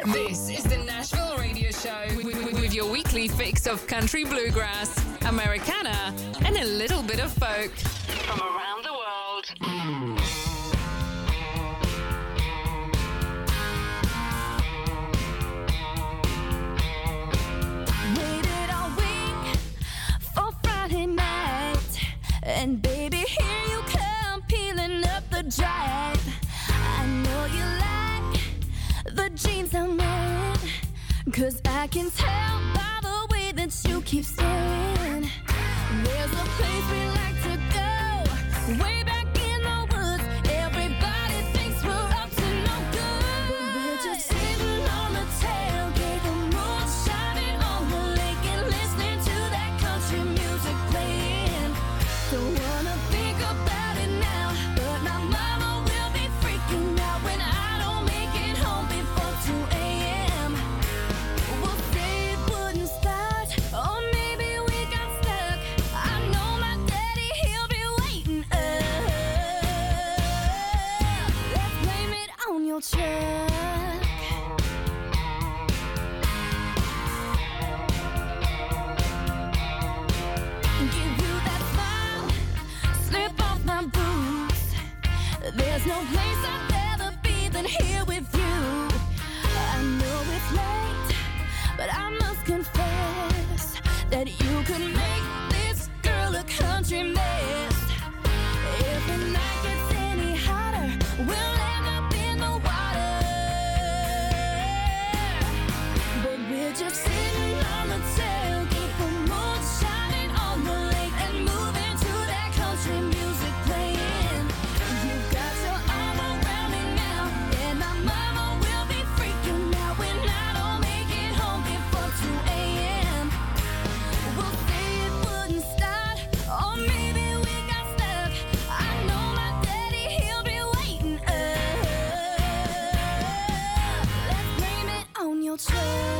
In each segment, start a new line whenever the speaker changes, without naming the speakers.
This is the Nashville Radio Show with your weekly fix of country bluegrass, Americana, and a little bit of folk from around the world.
Waited all week for Friday night, and baby, here you come, peeling up the drive. I know you like the jeans I'm wearing, 'cause I can tell by the way that you keep staring. There's a place we like to go, way back in the woods. Everybody thinks we're up to no good, but we're just sitting on the tailgate, the moon shining on the lake, and listening to that country music playing. Don't wanna think about it now, but my mama will be freaking out when I don't make it home before 2 a.m. We'll say it wouldn't start, or maybe we got stuck. I know my daddy, he'll be waiting up. Let's blame it on your truck. Give you that smile, slip off my boots. There's no place I'd rather be than here with you. I know it's late, but I must confess that you could make this girl a country mess. If the night gets any hotter, we'll end up in the water. But we're just sitting on the tailgate, the moon shining on the lake, and moving to that country music playing. You got your arm around me now, and my mama will be freaking out when I don't make it home before 2 a.m. We'll say it wouldn't start, or maybe we got stuck. I know my daddy, he'll be waiting up. Let's blame it on your truck.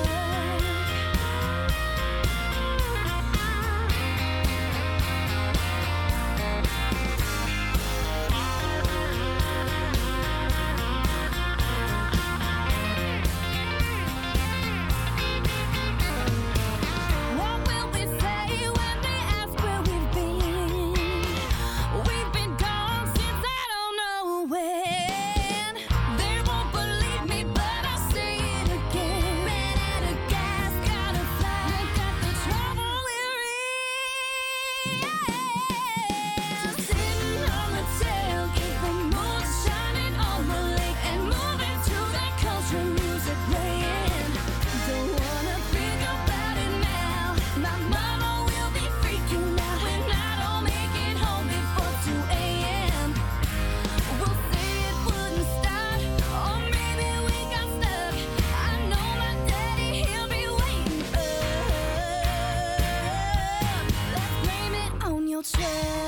What will we say when they ask where we've been? We've been gone since I don't know when. They won't believe me, but I'll say it again. Ran out of gas, gotta fly, got the trouble we're in. Just sitting on the tailgate, the moon shining on the lake, and moving to that country music playing. Don't wanna think about it now, my mama will be freaking out when I don't make it home before 2 a.m. We'll say it wouldn't start, or maybe we got stuck. I know my daddy, he'll be waiting up. Let's blame it on your truck.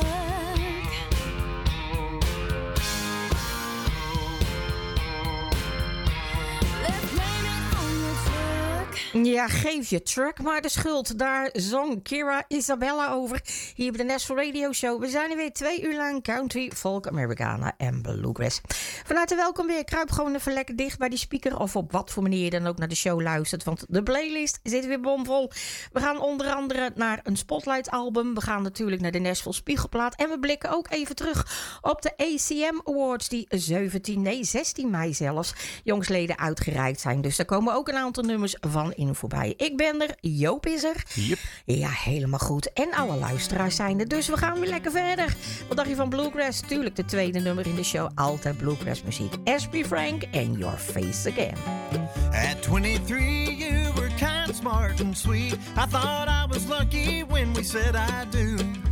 Let's blame it on your truck.
Ja, geef je truck maar de schuld. Daar zong Kira Isabella over. Hier bij de Nashville Radio Show. We zijn er weer 2 uur lang country, folk, Americana en bluegrass. Van harte welkom weer. Kruip gewoon even lekker dicht bij die speaker. Of op wat voor manier je dan ook naar de show luistert. Want de playlist zit weer bomvol. We gaan onder andere naar een Spotlight album. We gaan natuurlijk naar de Nashville Spiegelplaat. En we blikken ook even terug op de ACM Awards. Die 16 mei zelfs jongsleden uitgereikt zijn. Dus daar komen ook een aantal nummers van in voorbij. Ik ben er, Joop is er.
Yep.
Ja, helemaal goed. En alle luisteraars zijn er. Dus we gaan weer lekker verder. Wat dacht je van bluegrass? Tuurlijk, de tweede nummer in de show. Altijd bluegrass muziek. Ashby Frank and Your Face Again.
At 23 you were kind, smart and sweet. I thought I was lucky when we said I do.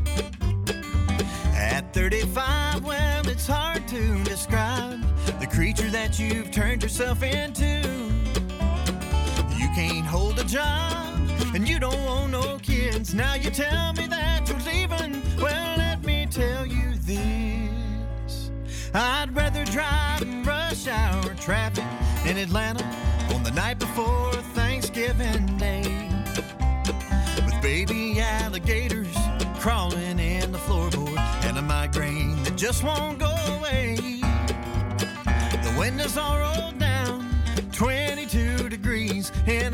At 35, well, it's hard to describe the creature that you've turned yourself into. You can't hold a job, and you don't own no kids. Now you tell me that you're leaving. Well, let me tell you this. I'd rather drive in rush hour traffic in Atlanta on the night before Thanksgiving Day, with baby alligators crawling in the floorboard and a migraine that just won't go away. The windows all rolled down, 22 degrees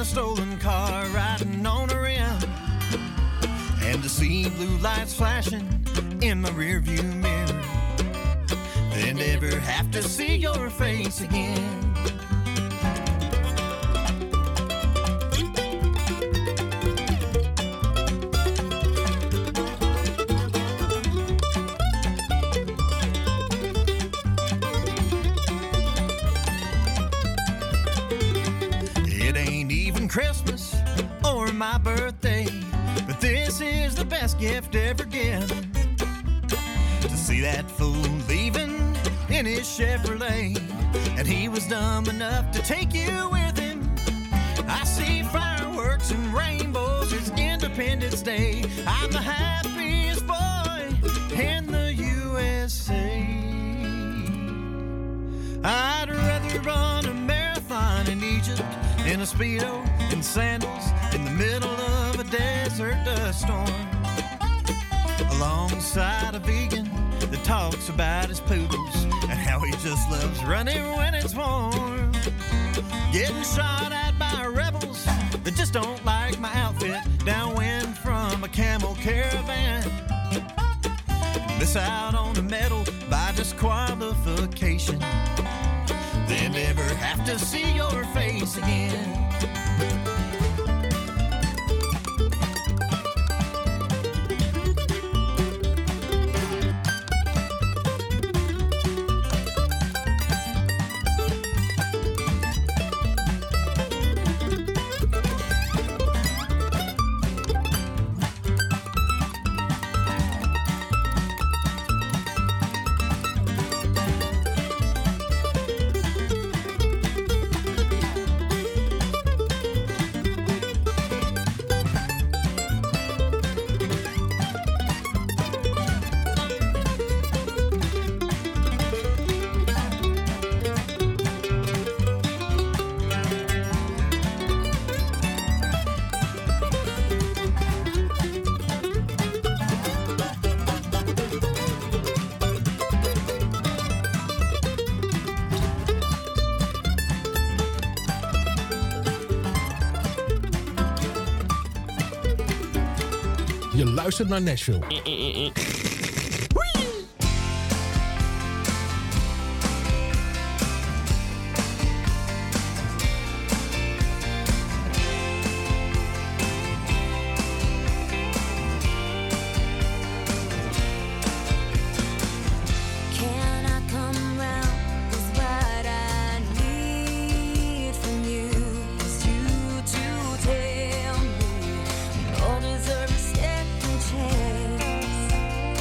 a stolen car riding on a rim, and to see blue lights flashing in my rearview mirror, then never have to see your face again. Christmas or my birthday, but this is the best gift ever given. To see that fool leaving in his Chevrolet, and he was dumb enough to take you with him. I see fireworks and rainbows, it's Independence Day. I'm the happiest boy in the USA. I'd rather run a marathon in Egypt in a Speedo and sandals in the middle of a desert dust storm, alongside a vegan that talks about his poodles and how he just loves running when it's warm. Getting shot at by rebels that just don't like my outfit, downwind from a camel caravan. Miss out on a medal by disqualification, then never have to see your face again.
Je luistert naar Nashville.
Deserve a second chance.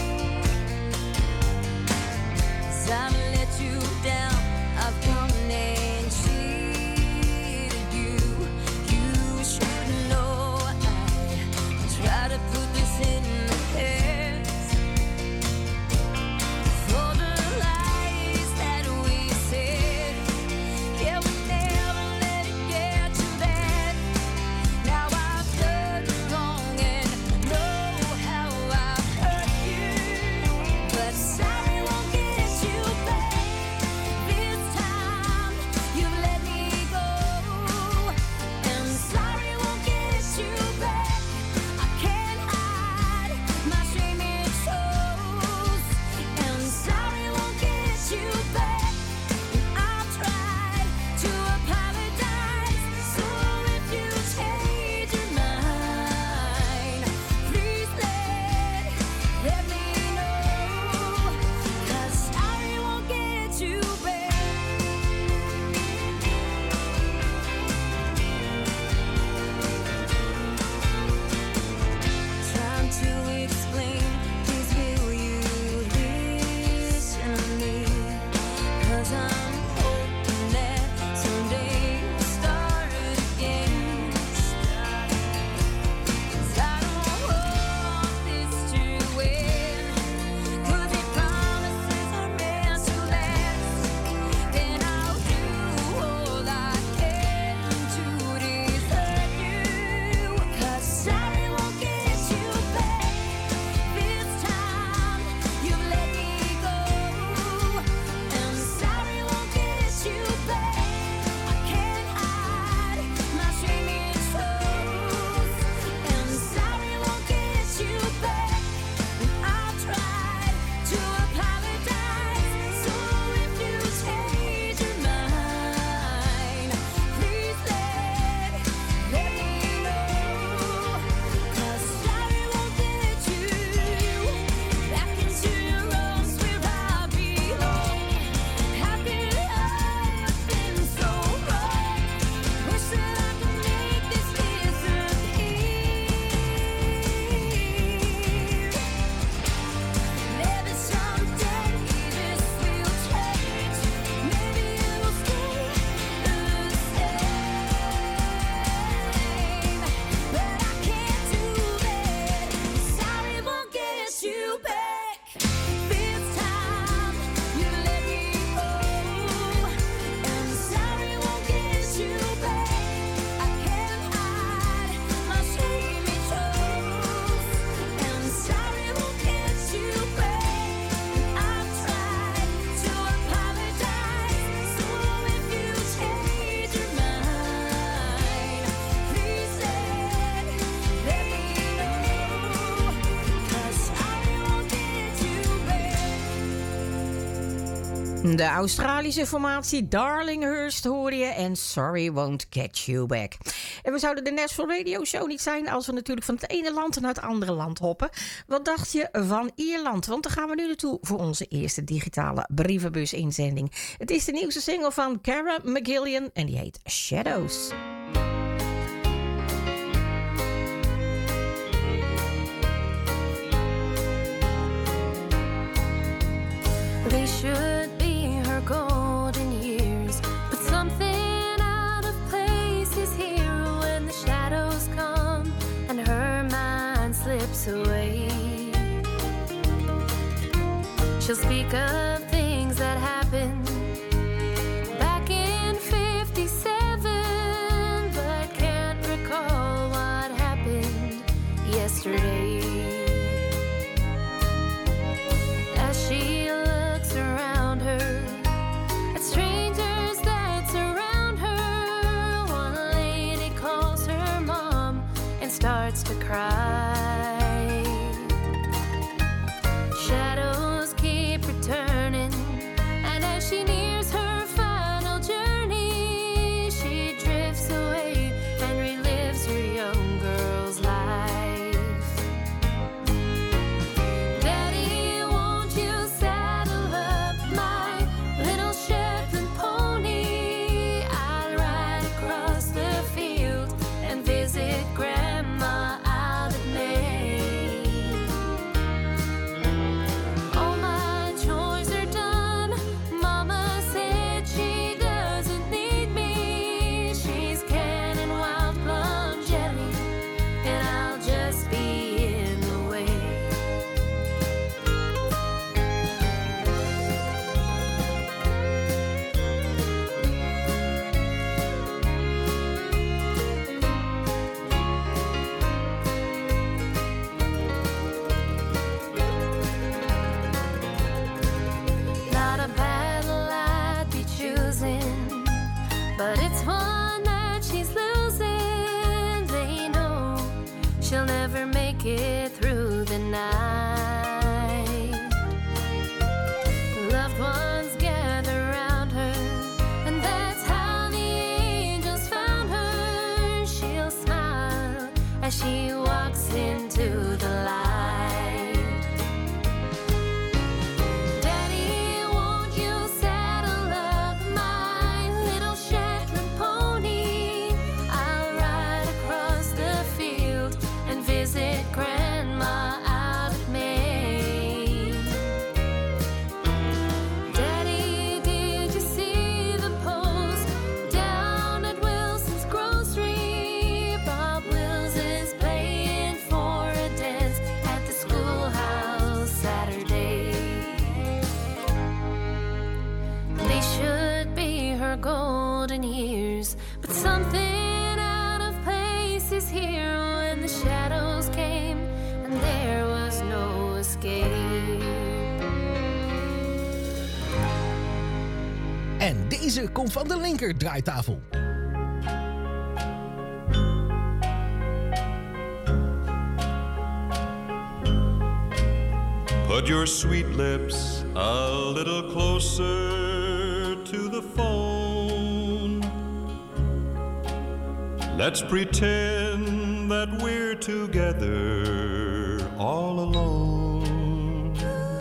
De Australische formatie Darlinghurst hoorde je en Sorry Won't Get You Back. En we zouden de Nashville Radio Show niet zijn als we natuurlijk van het ene land naar het andere land hoppen. Wat dacht je van Ierland? Want daar gaan we nu naartoe voor onze eerste digitale brievenbus-inzending. Het is de nieuwste single van Cara McGillian en die heet Shadows.
They should be her golden years, but something out of place is here when the shadows come and her mind slips away. She'll speak of things that happened back in 57, but can't recall what happened yesterday. As she around her, at strangers that surround her, one lady calls her mom and starts to cry. Shadows keep returning, and as she nears her final journey, she drifts away and relives her young girl's life. Daddy, won't you saddle up my little Shetland pony? I'll ride across the field and visit Grandma out at Maine. All my chores are done. Mama said she doesn't need me. She's canning wild plum jelly, and I'll just be in the way. Not a battle I'd be choosing, but it's one that she's losing. They know she'll never make it through the night. Loved ones gather around her, and that's how the angels found her. She'll smile as she walks into the light. Daddy, won't you saddle up my little Shetland pony? I'll ride across the field and visit Grandma out at Maine. Daddy, did you see the post down at Wilson's grocery? Bob Wills is playing for a dance at the schoolhouse Saturday. They should be her golden years, but something out of place is here when the shadows came and there was no escape.
En deze komt van de linker draaitafel.
Put your sweet lips a little closer to the phone. Let's pretend that we're together all alone.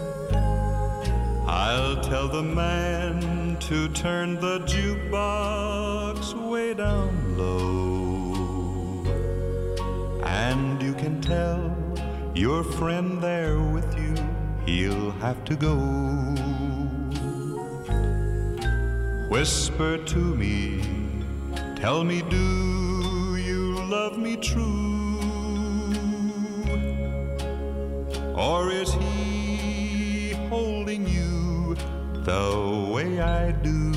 I'll tell the man to turn the jukebox way down low. And you can tell your friend there with you, he'll have to go. Whisper to me, tell me, do you love me true? Or is he holding you the way I do?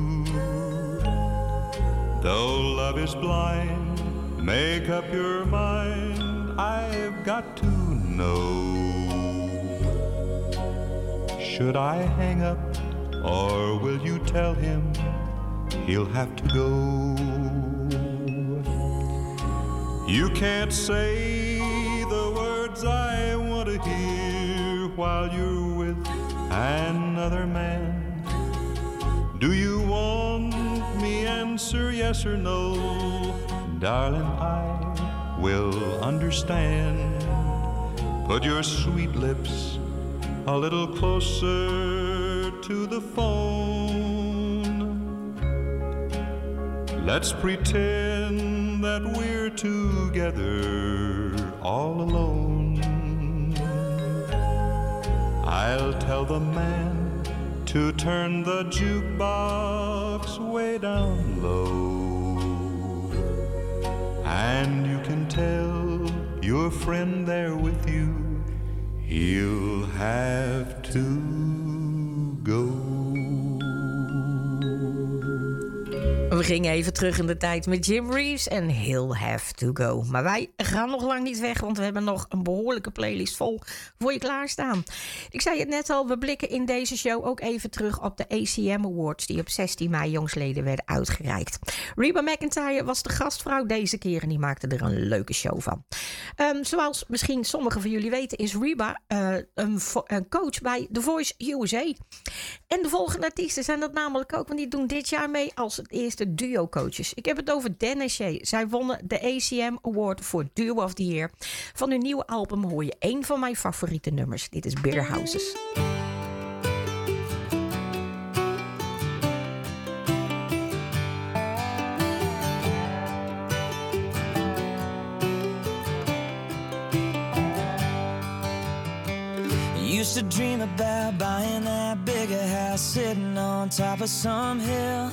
Though love is blind, make up your mind, I've got to know. Should I hang up, or will you tell him he'll have to go? You can't say the words I want to hear while you're with another man. Do you want me? Answer yes or no. Darling, I will understand. Put your sweet lips a little closer to the phone. Let's pretend that we're together all alone. I'll tell the man to turn the jukebox way down low. And you can tell your friend there with you, he'll have to go.
We gingen even terug in de tijd met Jim Reeves en He'll Have To Go. Maar wij gaan nog lang niet weg, want we hebben nog een behoorlijke playlist vol voor je klaarstaan. Ik zei het net al, we blikken in deze show ook even terug op de ACM Awards die op 16 mei jongsleden werden uitgereikt. Reba McEntire was de gastvrouw deze keer en die maakte er een leuke show van. Zoals misschien sommigen van jullie weten is Reba een coach bij The Voice USA. En de volgende artiesten zijn dat namelijk ook, want die doen dit jaar mee als het eerste duo-coaches. Ik heb het over Dan en Shay. Zij wonnen de ACM Award voor Duo of the Year. Van hun nieuwe album hoor je één van mijn favoriete nummers. Dit is Bitter Houses.
Used to dream about buying that bigger house, sitting on top of some hill.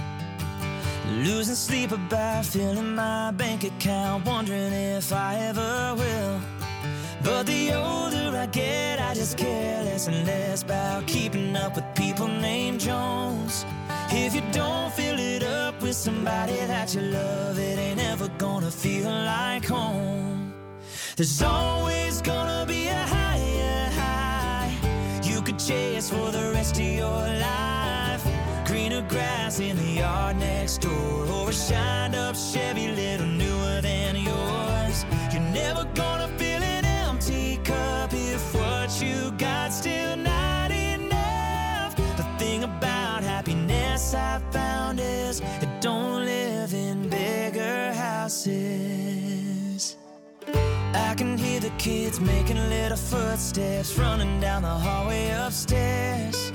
Losing sleep about filling my bank account, wondering if I ever will. But the older I get, I just care less and less about keeping up with people named Jones. If you don't fill it up with somebody that you love, it ain't ever gonna feel like home. There's always gonna be a higher high you could chase for the rest of your life. Greener grass in the yard next door, or a shined up Chevy little newer than yours. You're never gonna fill an empty cup if what you got still not enough. The thing about happiness I found is it don't live in bigger houses. I can hear the kids making little footsteps running down the hallway upstairs.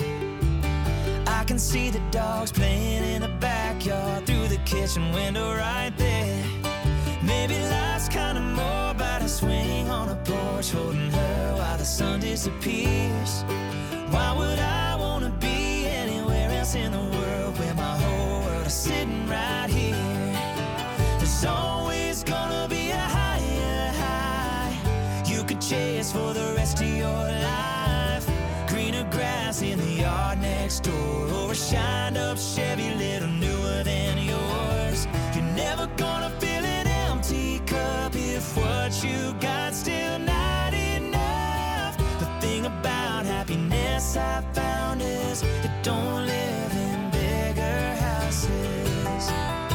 I can see the dogs playing in the backyard through the kitchen window right there. Maybe life's kinda more about a swing on a porch holding her while the sun disappears. Why would I wanna be anywhere else in the world where my whole world is sitting right here? There's always gonna be a higher high you could chase for the rest of your life. Greener grass in the yard next door, or a shined up Chevy little newer than yours. You're never gonna fill an empty cup if what you got still not enough. The thing about happiness I found is it don't live in bigger houses.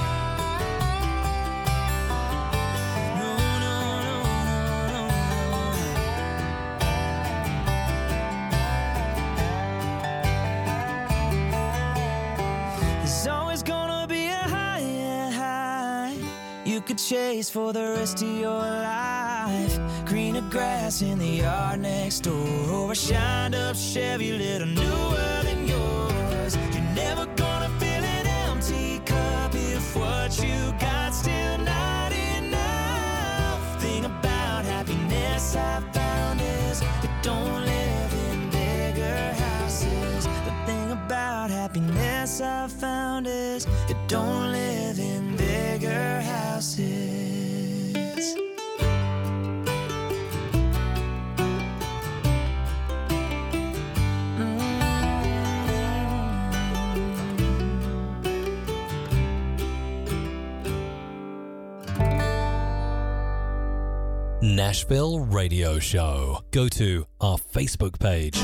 No, no, no, no, no. There's always gonna be a higher high you could chase for the rest of your life. Greener grass in the yard next door, or a shined up Chevy little newer than yours. You're never gonna fill an empty cup if what you got still not enough. Thing about happiness I found is it don't live in bigger houses. The thing about happiness I found is it don't live in bigger houses.
Nashville Radio Show. Go to our Facebook page.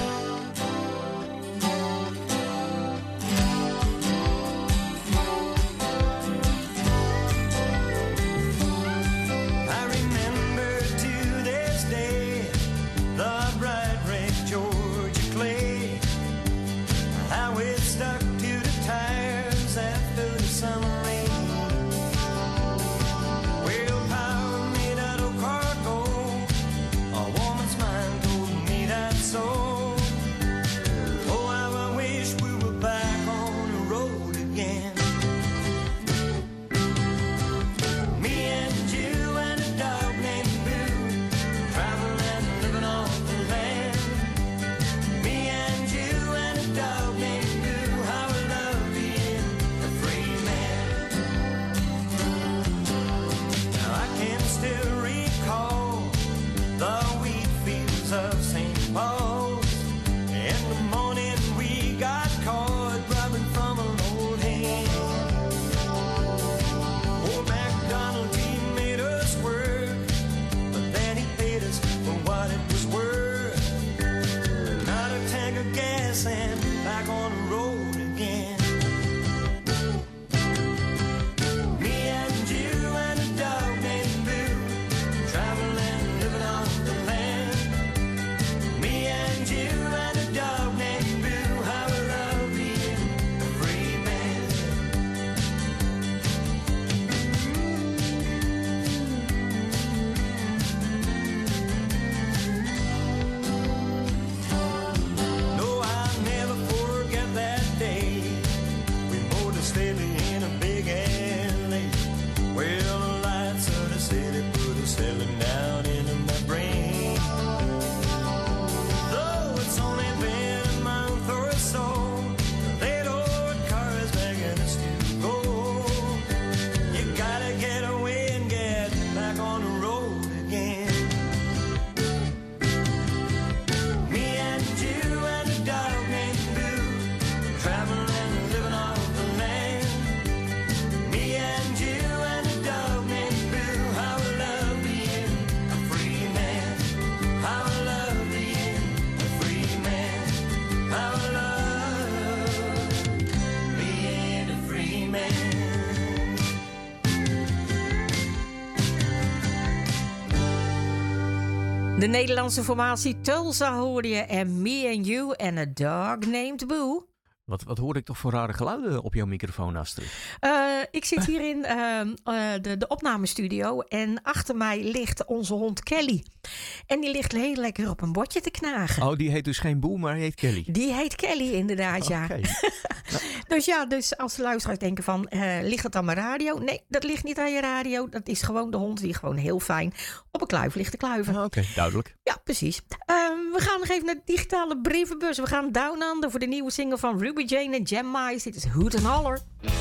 I remember to this day the bright red Georgia clay, how it stuck to the tire.
De Nederlandse formatie Tulsa hoorde je en Me and You and a Dog Named Boo.
Wat hoorde ik toch voor rare geluiden op jouw microfoon, Astrid?
Ik zit hier in de opnamestudio en achter mij ligt onze hond Kelly. En die ligt heel lekker op een bordje te knagen.
Oh, die heet dus geen Boe, maar heet Kelly.
Die heet Kelly inderdaad, ja.
Okay.
Dus als de luisteraars denken van, ligt het aan mijn radio? Nee, dat ligt niet aan je radio. Dat is gewoon de hond die gewoon heel fijn op een kluif ligt te kluiven.
Oké, duidelijk.
Ja, precies. We gaan nog even naar de digitale brievenbus. We gaan Down Under voor de nieuwe single van Ruby Jane en Jem Mice. Dit is Hoot and Holler.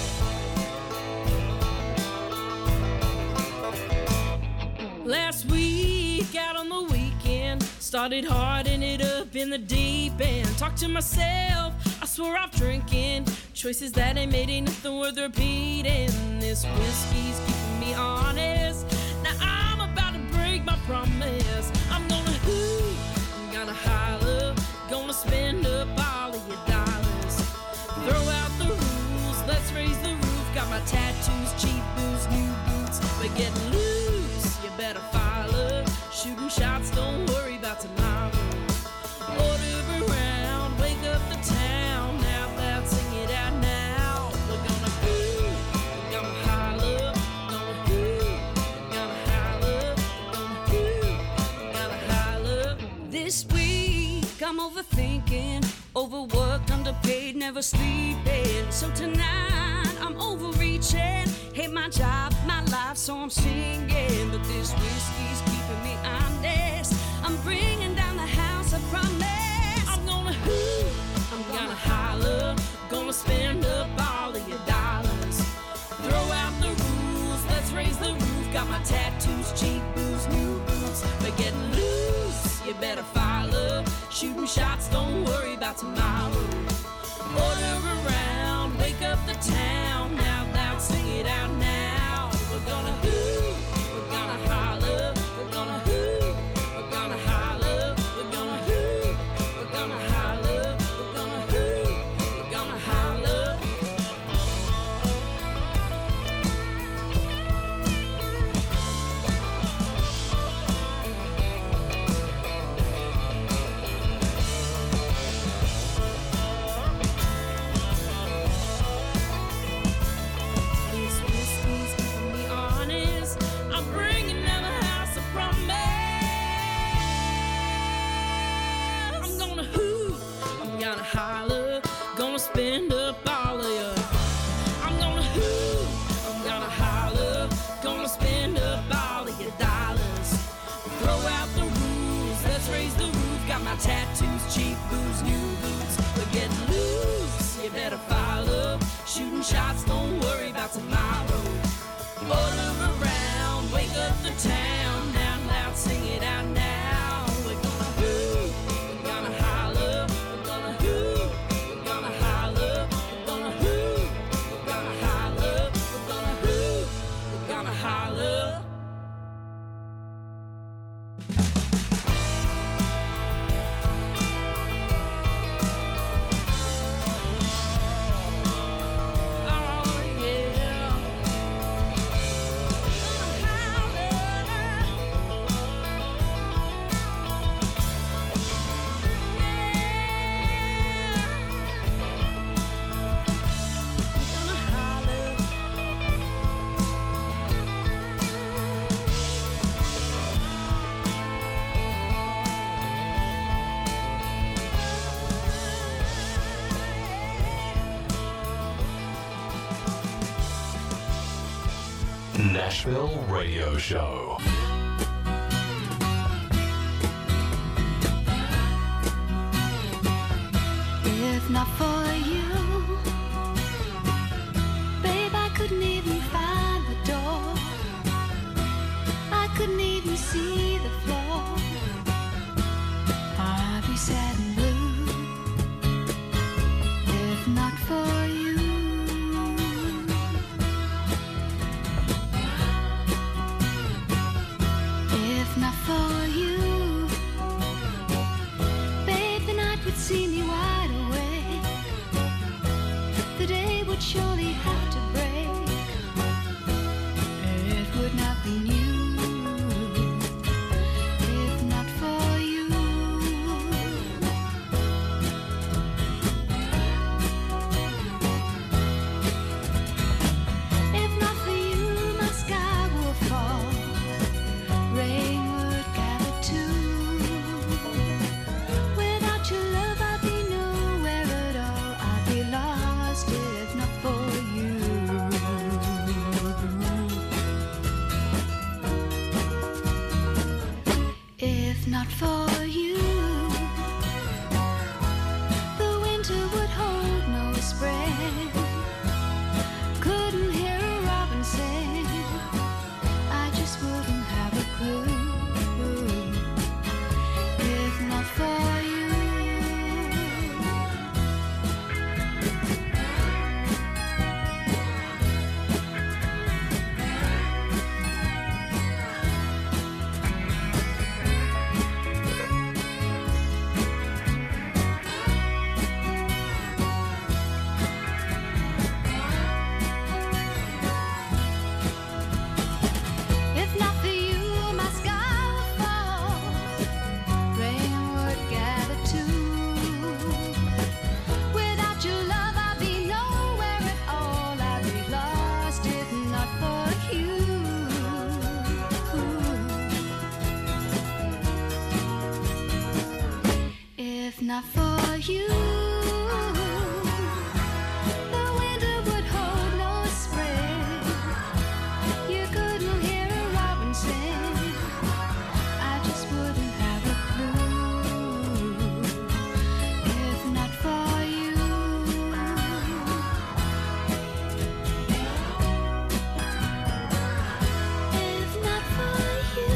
Last week, out on the weekend, started harding it up in the deep end. Talk to myself, I swear I'm drinking. Choices that ain't made ain't nothing worth repeating. This whiskey's keeping me honest. Now I'm about to break my promise. I'm gonna hoot, I'm gonna holler, gonna spend up all of your dollars. Throw out the rules, let's raise the roof. Got my tattoos, cheap booze, new boots. We're getting loose, you better follow. Shooting shots, don't worry about tomorrow. Order around, wake up the town. Out loud, sing it out now. We're gonna hoot, we're gonna holler. Gonna hoot, gonna holler. Gonna hoot, gonna holler. This week, I'm overthinking. Overworked, underpaid, never sleeping. So tonight, I'm overreaching. Hate my job, my life, so I'm singing. But this whiskey's keeping me honest. I'm bringing down the house, I promise. I'm gonna hoot, I'm gonna holler. Gonna spend up all of your dollars. Throw out the rules, let's raise the roof. Got my tattoos, cheap booze, new boots. We're getting loose, you better follow. Shooting shots, don't worry about tomorrow. Order around, wake up the town. Out loud, sing it out now. We're gonna hoot, we're gonna holler. We're gonna hoot, we're gonna holler. We're gonna hoot, we're gonna holler. We're gonna hoot, we're gonna holler. This whiskey's keeping me honest. I'm bringing down the house, I promise. I'm gonna hoot, I'm gonna holler, gonna spend up all of you. I'm gonna hoot, I'm gonna holler, gonna spend up all of your dollars. Throw out the rules, let's raise the roof. Got my tattoos, cheap booze, new boots. We're getting loose, you better follow. Shooting shots, don't worry about tomorrow. Order around, wake up the town. Out loud, sing it out now. We're gonna hoot, we're gonna holler. We're gonna hoot, we're gonna holler. We're gonna hoot, we're gonna holler. We're gonna hoot, we're gonna holler. Oh yeah.
Nashville Radio Show.
If not for you, babe, I couldn't even find the door. I couldn't even see the floor. I'd be sad and blue if not for you. If not for you, babe, the night would see me wide awake. not for you, the winter would hold no spring. You couldn't hear a robin sing. I just wouldn't have a clue if not for you. If not for you.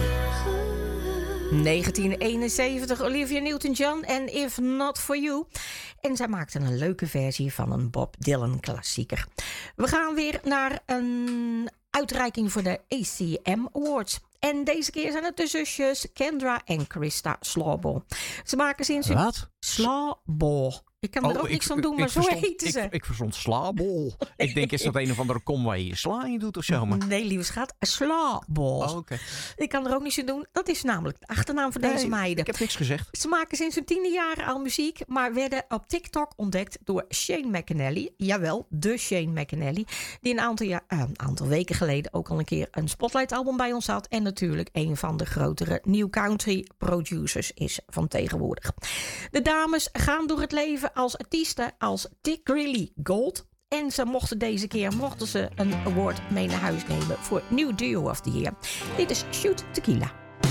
1971, Olivia Newton-John en If Not For You. En zij maakte een leuke versie van een Bob Dylan klassieker. We gaan weer naar een uitreiking voor de ACM Awards. En deze keer zijn het de zusjes Kendra en Krista Slawball. Ze maken sinds...
Wat?
Slawball. Ik kan er ook niks aan doen, maar zo heten ze.
Ik verstond slabol. Ik denk, is dat een of andere kom waar je je sla in doet of zo? Maar...
Nee, lieve schat, Slawball.
Oh, okay.
Ik kan er ook niks aan doen. Dat is namelijk de achternaam van deze meiden.
Ik heb niks gezegd.
Ze maken sinds hun 10e jaren al muziek, maar werden op TikTok ontdekt door Shane McAnally. Jawel, de Shane McAnally. Die een aantal weken geleden ook al een keer een Spotlight-album bij ons had. En natuurlijk een van de grotere new country producers is van tegenwoordig. De dames gaan door het leven als artiesten als Dick Greeley Gold. En ze mochten deze keer een award mee naar huis nemen voor New Duo of the Year. Dit is Shoot Tequila.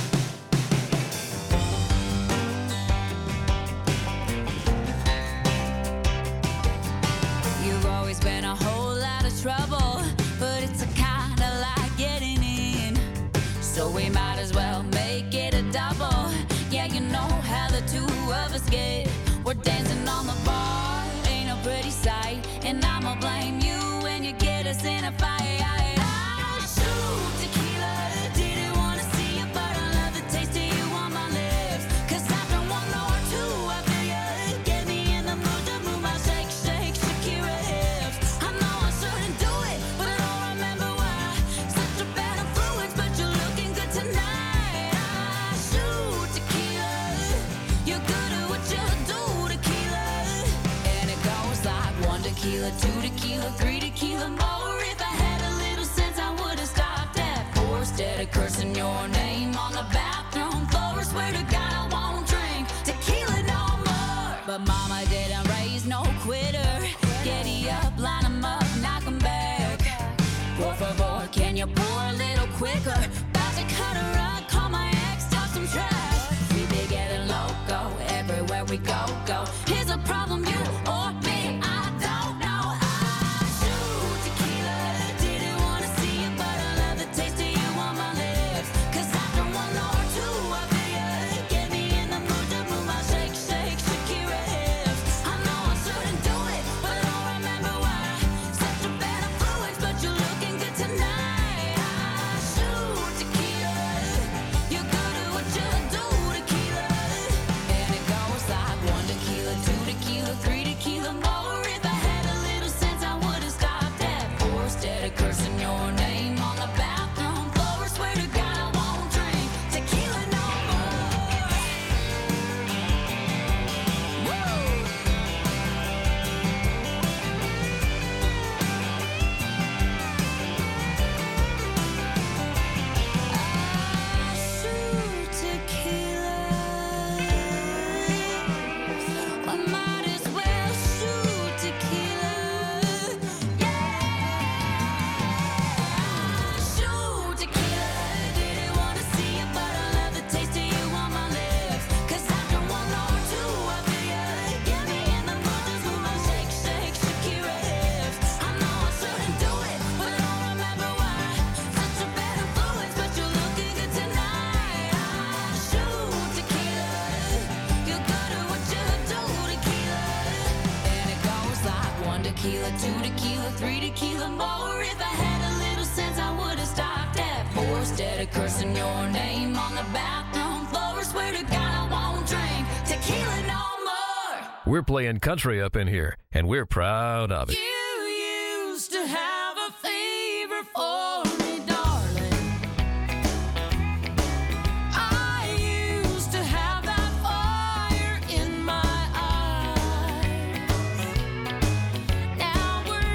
You've always been a whole lot of trouble, but it's a kind of like getting in. So we might as well make it a double. Yeah, you know how the two of us get. We're dancing on the bar, ain't no pretty sight. And I'ma blame you when you get us in a fight. I shoot tequila, didn't wanna see you, but I love the taste of you on my lips. 'Cause after one or two, I feel you get me in the mood to move my shake, shake, Shakira hips. I know I shouldn't do it, but I don't remember why. Such a bad influence, but you're looking good tonight. I shoot tequila, you're good at what you do, tequila. And it goes like 1 tequila, 2 tequila, 3 tequila more. If I had a little sense, I would've stopped at 4. Instead of cursing your name on the bathroom floor, I swear to God I won't drink tequila no more. But mama didn't raise no quitter. Giddy up, line 'em up, knock 'em back. Por favor, can you pour a little quicker? About to cut her up, call my ex, talk some trash. We be getting loco everywhere we go, go. Here's a problem, you or me, I don't know. I shoot tequila, didn't wanna see you, but I love the taste of you on my lips. 'Cause after 1 or 2, I feel you get me in the mood to move my shake, shake, Shakira hips. I know I shouldn't do it, but I don't remember why. Such a bad influence, but you're looking good tonight. I shoot tequila, you're good at what you do, tequila. And it goes like 1 tequila, 2 tequila, 3 tequila more. If I had a little sense, I would've stopped at 4. Instead of cursing your name on the bathroom floor, I swear to God I won't drink tequila no more. Woo! I shoot tequila. I might as well shoot tequila. Yeah, shoot tequila. Didn't wanna see you, but I love the taste of you on my lips. 'Cause after 1 or 2, I feel you get me in the mood to move my shake, shake, Shakira hips. I know I shouldn't do it, but I don't remember why. Such a bad influence, but you're looking good tonight. I shoot tequila, you're good at what you do, tequila. And it goes like 1 tequila, 2 tequila, 3 tequila more. If I had a little sense, I would've stopped at 4. Instead of cursing your name on the bathroom floor, I swear to God I won't drink tequila no more.
We're playing country up in here, and we're proud of it.
You used to have a fever for me, darling. I used to have that fire in my eyes. Now we're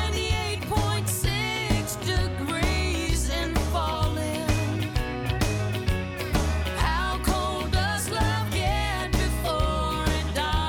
98.6 degrees and falling. How cold does love get before it dies?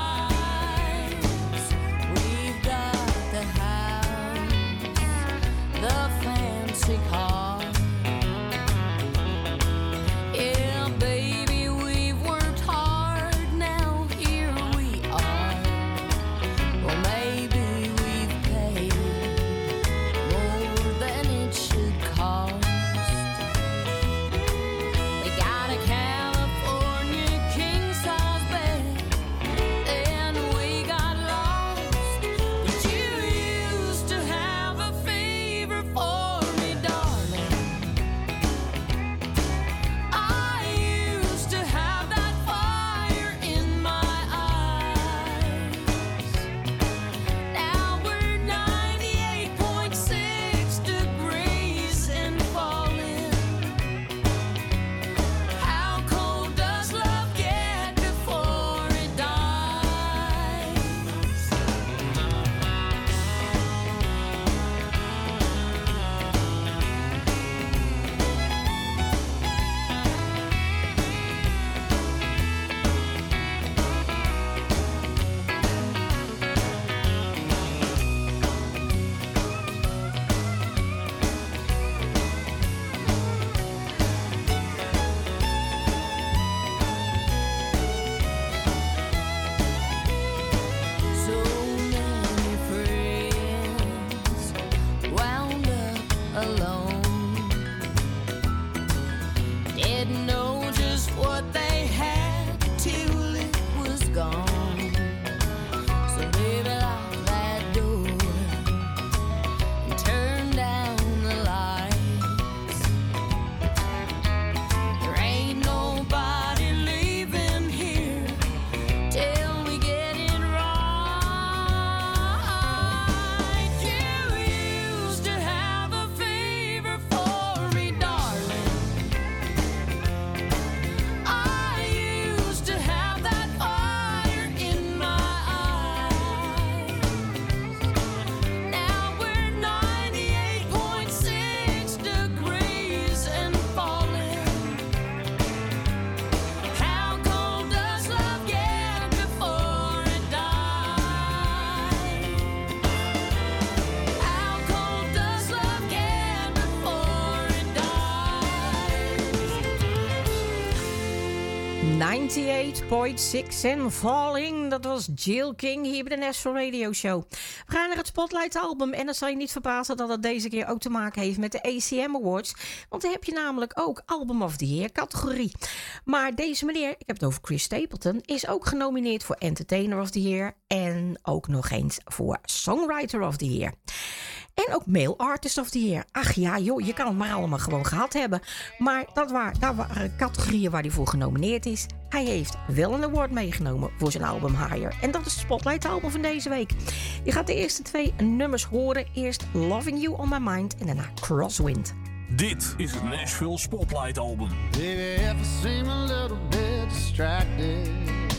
98.6 en Falling, dat was Jill King hier bij de Nashville Radio Show. We gaan naar het Spotlight album en dan zal je niet verbazen dat het deze keer ook te maken heeft met de ACM Awards. Want dan heb je namelijk ook Album of the Year categorie. Maar deze meneer, ik heb het over Chris Stapleton, is ook genomineerd voor Entertainer of the Year en ook nog eens voor Songwriter of the Year. En ook Male Artist of the Year. Ach ja, joh, je kan het maar allemaal gewoon gehad hebben. Maar dat waren categorieën waar hij voor genomineerd is. Hij heeft wel een award meegenomen voor zijn album Higher. En dat is het Spotlight album van deze week. Je gaat de eerste 2 nummers horen. Eerst Loving You on My Mind en daarna Crosswind.
Dit is het Nashville Spotlight album.
Baby, if I seem a little bit distracted,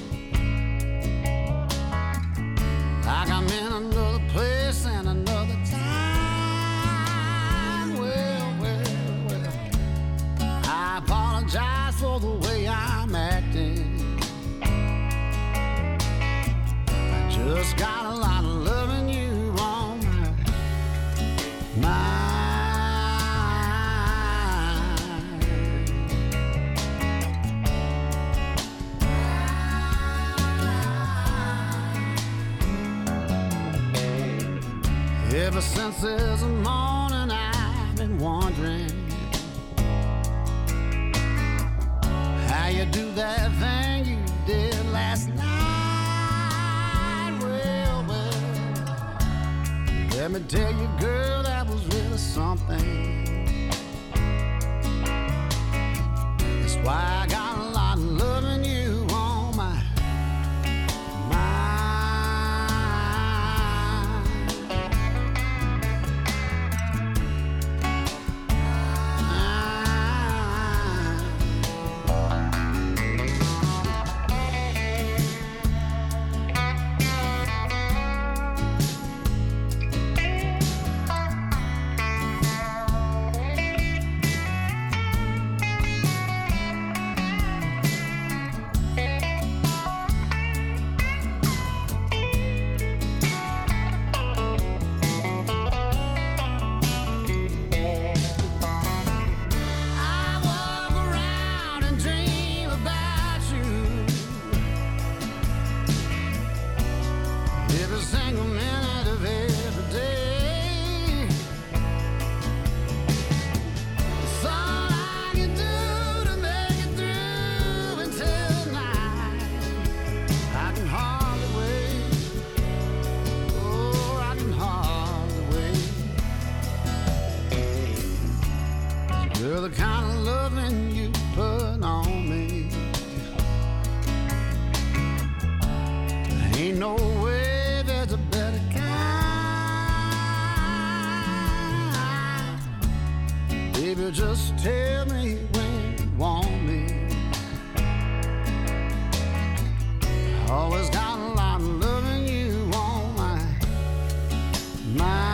like I'm in another place and another time. Well, I apologize for the way I'm acting. I just got a lot of loving you on my mind. Ever since there's a morning I've been wondering how you do that thing you did last night. Well, let me tell you, girl, that was really something. That's why I got a lot of loving you on my mind. You're the kind of loving you put on me. There ain't no way there's a better kind. Baby, just tell me when you want me. I always got a lot of loving you on my mind.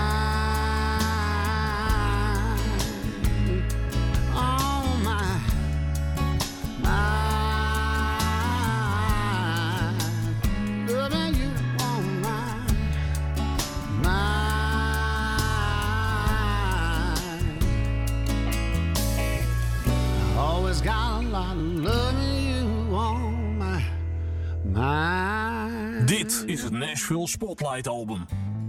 Dit is het Nashville Spotlight album.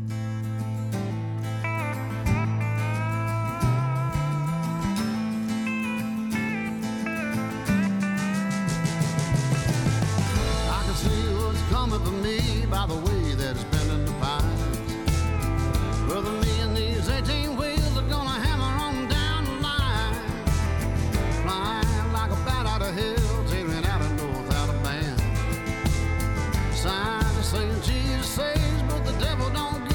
I can see what's coming for me by the way that it's bending the pines. Brother, me and these 18 wheels are gonna hammer on down the line. Flying like a bat out of hell, tearing out of North Alabama. Sign saying Jesus saves, but the devil don't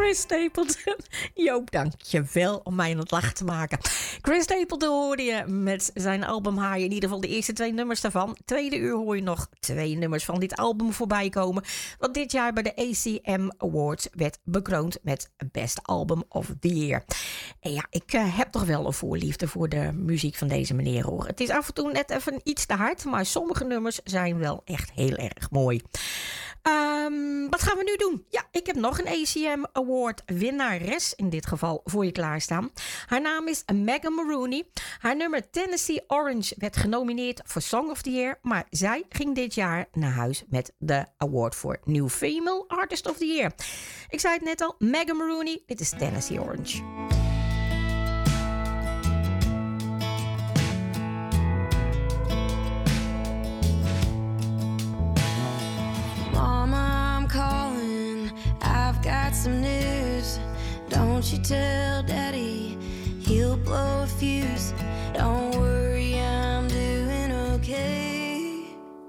Chris Stapleton. Joop, dank je wel om mij aan het lachen te maken. Chris Stapleton hoorde je met zijn album High. In ieder geval de eerste 2 nummers daarvan. Tweede uur hoor je nog 2 nummers van dit album voorbij komen. Wat dit jaar bij de ACM Awards werd bekroond met Best Album of the Year. En ja, ik heb toch wel een voorliefde voor de muziek van deze meneer hoor. Het is af en toe net even iets te hard, maar sommige nummers zijn wel echt heel erg mooi. Wat gaan we nu doen? Ja, ik heb nog een ACM Award winnares in dit geval voor je klaarstaan. Haar naam is Megan Maroney. Haar nummer Tennessee Orange werd genomineerd voor Song of the Year, maar zij ging dit jaar naar huis met de award voor New Female Artist of the Year. Ik zei het net al, Megan Maroney, dit is Tennessee Orange.
Mama, I'm calling, I've got some news. Don't you tell Daddy, he'll blow a fuse. Don't worry, I'm doing okay.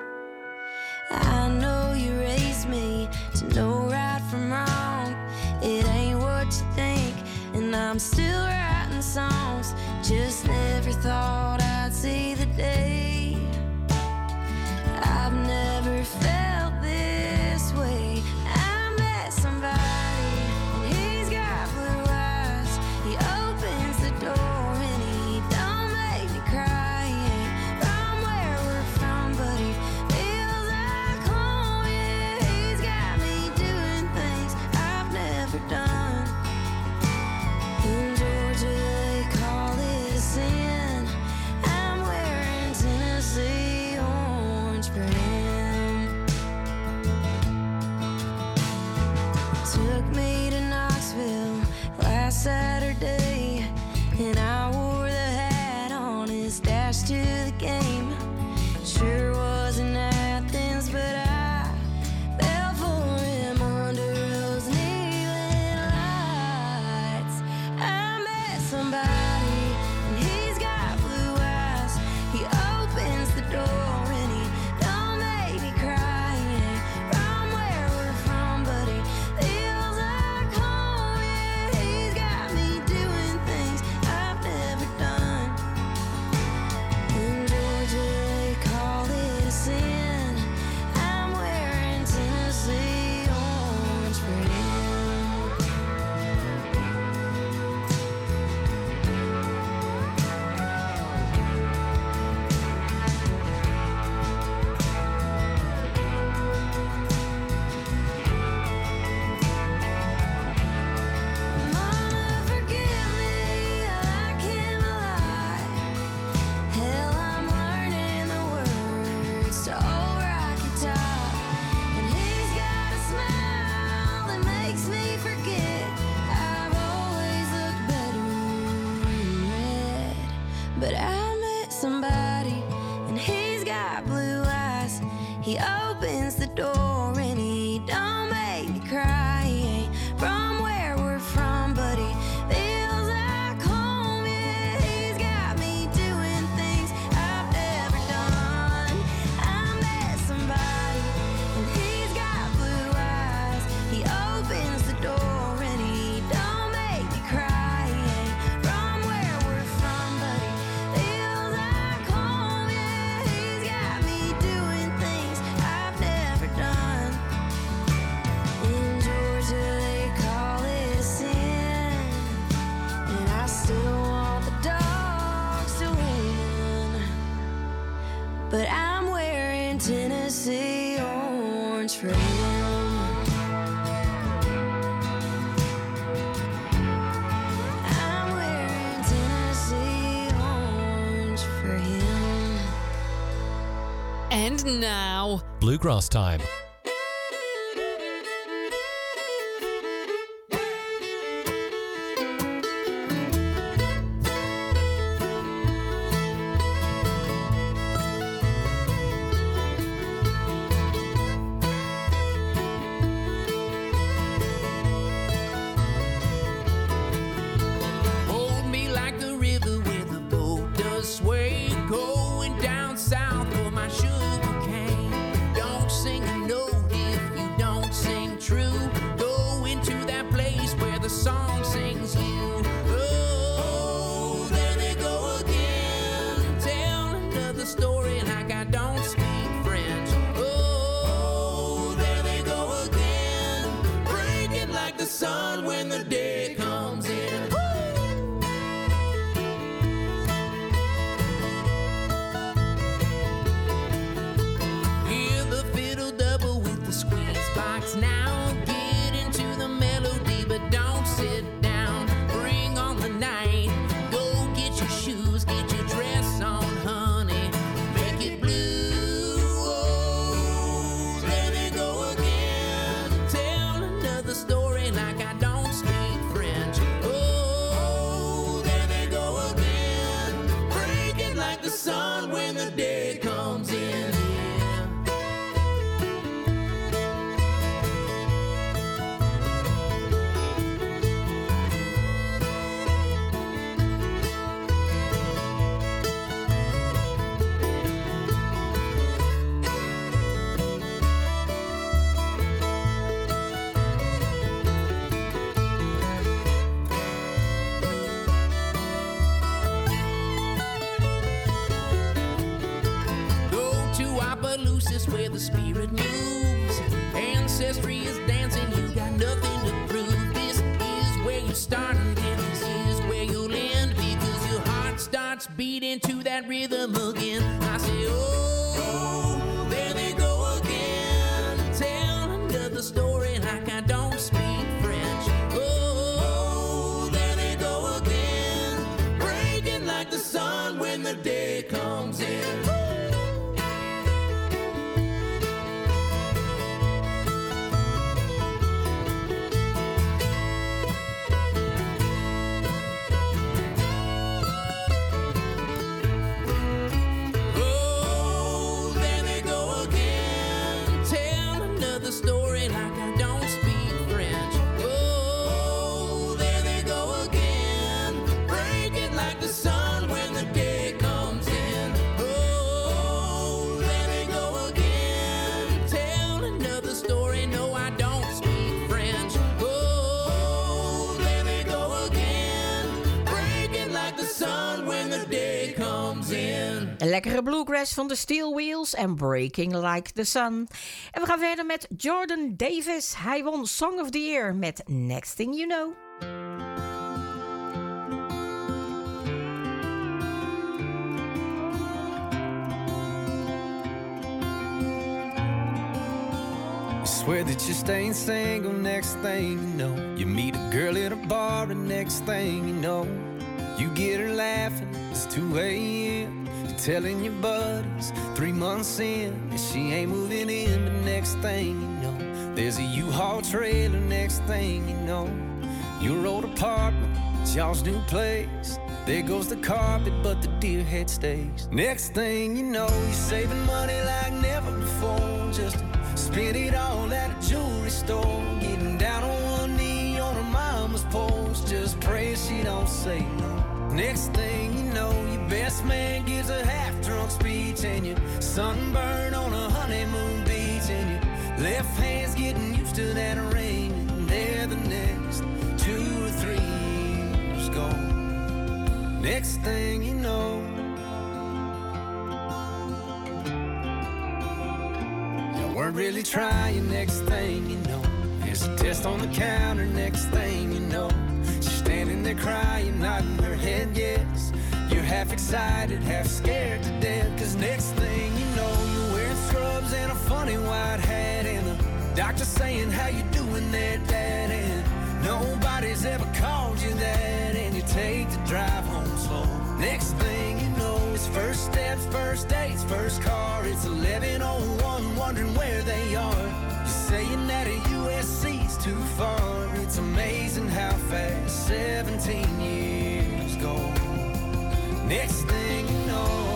I know you raised me to know right from wrong. It ain't what you think, and I'm still writing songs. Just never thought I'd see the day. I've never felt this way. I met somebody, and he's got blue eyes. He opens the door, and he don't make me cry. He ain't from where we're from, but he feels like home. Yeah, he's got me doing things I've never done. In Georgia, they call it a sin. I'm wearing Tennessee orange for him. Took me to Knoxville last Saturday, and I wore the hat on his dash to the game. Sure was in Athens, but I fell for him under those neon lights. I met somebody, and he's got blue eyes. He opens the door, and he don't make me cry. He ain't from where we're from, but he feels like home. Yeah, he's got me doing things I've never done. In Georgia, they call it a sin. I'm wearing Tennessee orange for him. Mama, forgive me, I came alive. Hell, I'm learning the words to Old Rocky Top. And he's got a smile that makes me forget I've always looked better in red. But I met somebody, and he's got blue eyes. He opens the door, and he don't make me cry. He ain't from where we're from, but he feels like home. Yeah, he's got me doing things I've never done. I met somebody, and he's got blue eyes. He opens the door, and he don't make me cry. He ain't from where we're from, but he feels like home. Yeah, he's got me doing things I've never done. In Georgia, they call it a sin, and I still want the dogs to win. But I'm wearing Tennessee orange for him. I'm wearing Tennessee orange for him.
And now,
Bluegrass time.
Hold me like the river where the boat does sway, going down south for my sugar cane. Don't sing a note if you don't sing true. Go into that place where to Opelousas where the spirit moves. Ancestry is dancing, you got nothing to prove. This is where you start and then this is where you'll end, because your heart starts beating to that rhythm again. I say, oh, there they go again, tell another story like I don't speak French. Oh, there they go again, breaking like the sun when the day comes in. Story like I don't speak French. Oh, there they go again, breaking like the sun when the day comes in. Oh, there they go again, tell another story. No, I don't speak French. Oh, there they go again, breaking like the sun when the day comes in.
Een lekkere bluegrass van de Steel Wheels en Breaking Like the Sun. En we gaan verder met Jordan Davis. Hij won Song of the Year met Next Thing You Know.
You swear that you're staying single, next thing you know, you meet a girl at a bar, and next thing you know, you get her laughing, it's 2 a.m. You're telling your buddies 3 months in that she ain't moving in, but next thing you know, there's a U-Haul trailer. Next thing you know, your old apartment, it's y'all's new place. There goes the carpet, but the deer head stays. Next thing you know, you're saving money like never before, just to spend it all at a jewelry store. Getting down on one knee on her mama's porch, just pray she don't say no. Next thing you know, your best man gives a half-drunk speech, and you're sunburned on a honeymoon beach, and your left hand's getting used to that ring, and there the next 2 or 3 years go. Next thing you know, you weren't really trying. Next thing you know, there's a test on the counter. Next thing you know, she's standing there crying, nodding her head yes. You're half excited, half scared to death, 'cause next thing you know, you're wearing scrubs and a funny white hat, and the doctor's saying, how you doing there, Dad? And nobody's ever called you that, and you take the drive home slow. Next thing you know, it's first steps, first dates, first car. It's 11:01, wondering where they are. You're saying that a USC's too far. It's amazing how fast 17 years go. Next thing you know,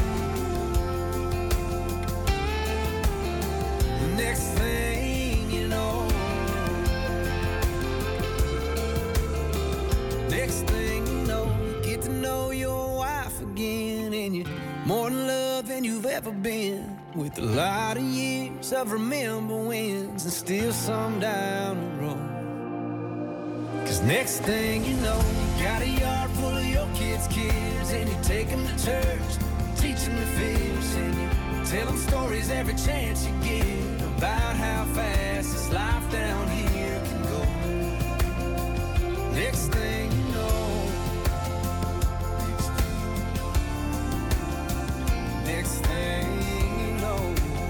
next thing you know, next thing you know, you get to know your wife again, and you're more in love than you've ever been, with a lot of years of remember wins and still some down the road. 'Cause next thing you know, you got a yard full of your kids' kids, and you take them to church, teach them to fish, and you tell them stories every chance you get about how fast this life down here can go. Next thing you know, next thing you know,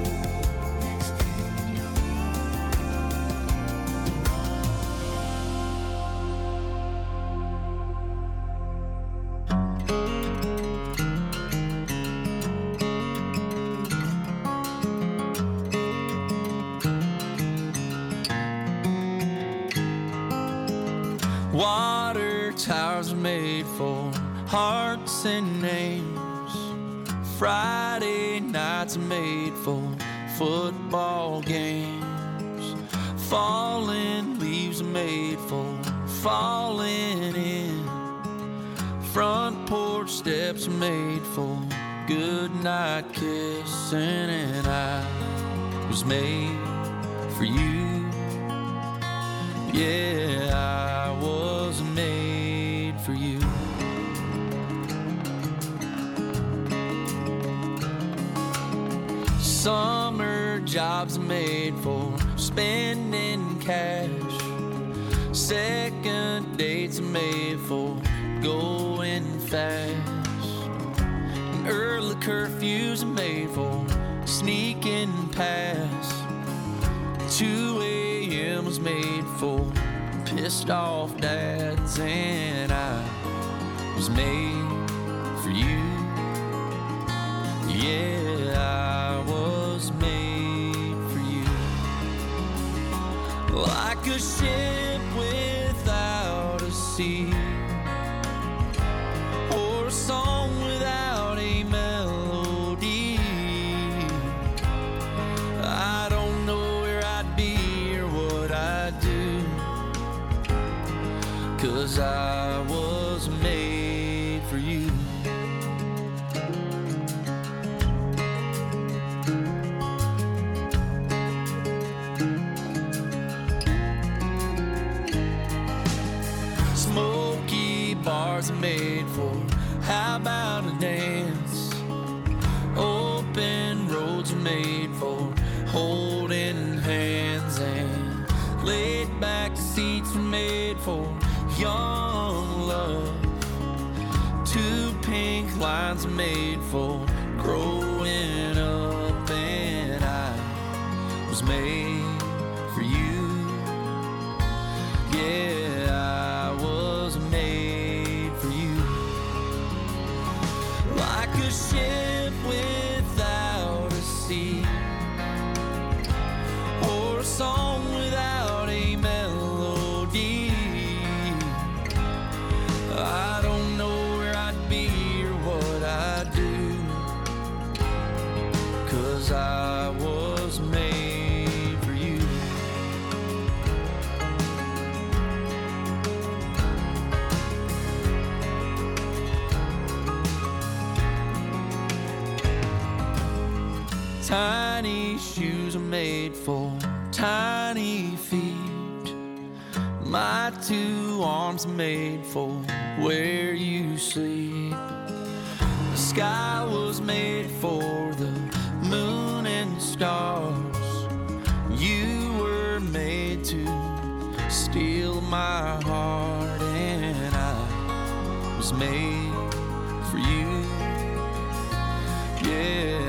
water towers are made for hearts and names. Friday nights are made for football games. Falling leaves are made for falling in. Front porch steps are made for good night kissing, and I was made for you. Yeah, I was made for you. Summer jobs are made for spending cash. Second dates are made for going fast. And early curfews are made for sneaking past. 2 a.m. was made for pissed off dads. And I was made for you. Yeah, I was made for you. Like a ship without a sea, or a song without a melody. I don't know where I'd be or what I'd do, 'cause I was made for you. Bars are made for how about a dance. Open roads are made for holding hands. And laid back seats are made for young love. 2 pink lines are made for growing up. And I was made for you. Yeah, I was made for you. Like a ship without a sea, or a song without a melody. I don't know where I'd be or what I'd do, 'cause I was made for you. Tiny shoes are made for tiny feet. My 2 arms are made for where you sleep. The sky was made for the moon and stars. You were made to steal my heart. And I was made for you. Yeah,